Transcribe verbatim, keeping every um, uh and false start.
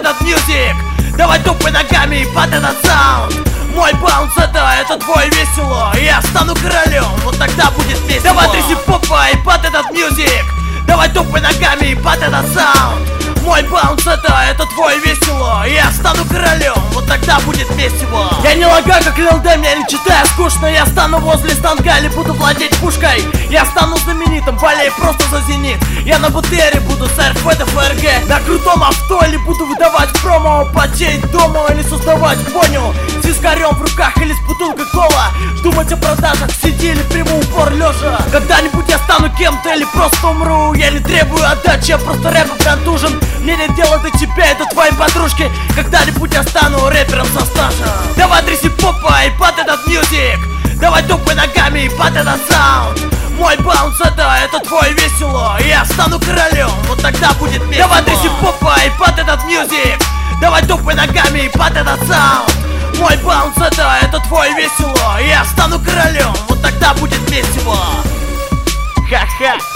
этот мьюзик. Давай тупай ногами под этот саунд. Мой баунс это, это твой весело. Я стану королем, вот тогда будет весело. Давай тряси попой под этот мьюзик. Давай тупай ногами под этот саунд. Мой баунс это, это твой весело. Я стану королем, вот тогда будет весело. Я не лагаю, как Лил Дэм, я не читаю скучно. Я стану возле станка или буду владеть пушкой. Я стану знаменитым, болей просто за зенит. Я на БТРе буду с эр эф эф эр гэ. На крутом авто или буду выдавать промо. Потеть дома или создавать воню. С вискарем в руках или с бутылкой кола. Думать о продажах, сиди или приму упор лежа. Когда-нибудь я стану кем-то или просто умру. Я не требую отдачи, я просто рэпом контужен. Мне нет дела до тебя, это твои подружки. Когда-нибудь я стану рэпером со стажем. Давай тряси попой под этот мьюзик. Давай тупай ногами под этот саунд. Мой баунс это, это твой весело. Я стану королем, вот тогда будет весело. Давай тряси попой под этот мьюзик. Давай тупай ногами под этот саунд. Мой баунс это, это твой весело. Я стану королем, вот тогда будет весело. Ха-ха.